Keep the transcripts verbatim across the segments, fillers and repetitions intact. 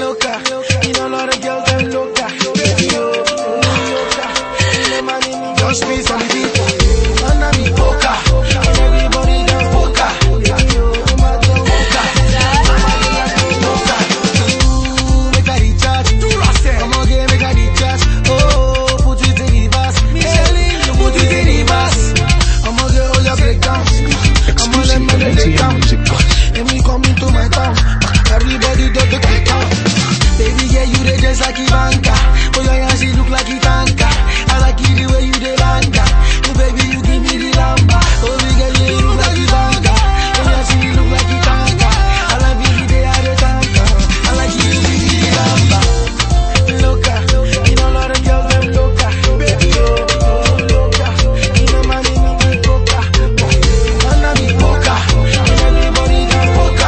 loca. You know, all the girls them loca. Baby, oh, loca. You know, my name is Space on the beat. Under me, poker. And everybody dance poker. Baby, oh, my girl, poker. Poker. Ooh, make a recharge. Come on, get make a recharge. Oh, put it in reverse. Michelle, put it in reverse. I'm gonna get all your breakdowns. I'm gonna let me lay down. And we come into my town. Everybody does the kick out. Baby, yeah, you dey just like Ivanka. Oh, your yeah, she look like Ivanka. I like it the way you dey banga. Oh, baby, you give me the lamba. Oh, big girl, yeah, you look like Ivanka. Oh, yeah, she look like Ivanka. I like it the day I dey tanka. I like it the the lamba. Loca, you know, all the girls them loca. Baby, oh, oh, loca. You know, my name is Coca. Under me, Coca. And everybody dance Coca.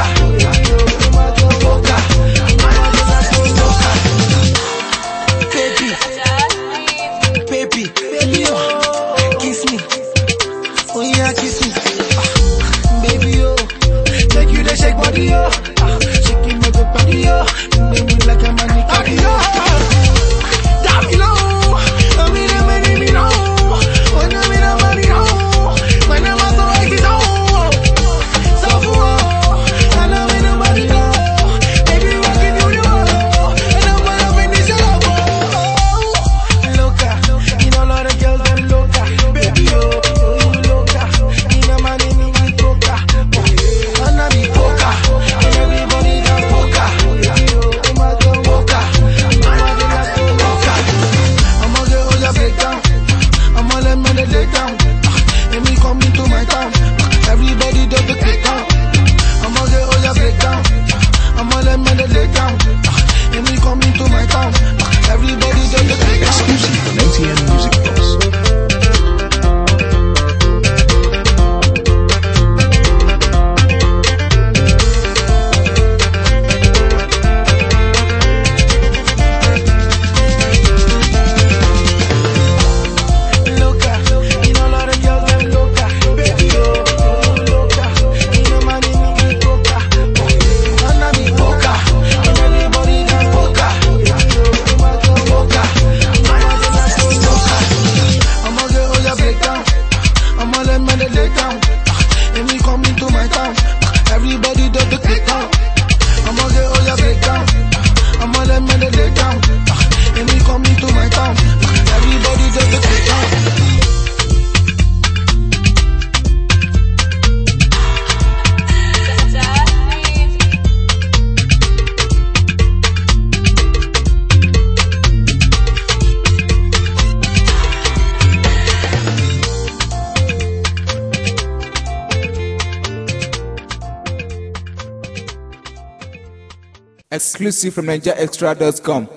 Baby, baby, oh, kiss me. Oh yeah, kiss me. Ah, baby, oh, make you the shake body, oh. Ah, shaking my good body, oh. Make me like a man, damn you know, I mean, I mean, me know. When I mean, I mean, know. When I was so like it, oh. So oh, I know me nobody know. Baby, what can you do? And I'm gonna finish it up, oh. Loca, you know, all the girls them loca. Baby, oh, oh, loca. You know, my name is Coca. Under me, Coca. And everybody dance Coca. Baby, oh, my girl, Coca. I'm gonna dance Coca. I'm gonna get all your breakdown. I'm gonna let me lay down. And me come into my town. Everybody does the kick out. I'm gonna get all your breakdown. I'm gonna let me lay down. And me come into my town. Everybody does the kick out. Exclusive from A T N Music Box. Loca, you know, all the girls them loca. Baby, oh, oh, loca. You know, my name is Coca. Under me, Coca. And everybody dance Coca. Baby, oh, my girl, Coca. I'm gonna get all your breakdown. I'm gonna let me lay down. And we come into my town. Everybody does the kick out. I'm gonna get all your breakdown. I'm gonna let me lay down. And we come into my town. Everybody does the kick out. Exclusive from Niger Extra dot com.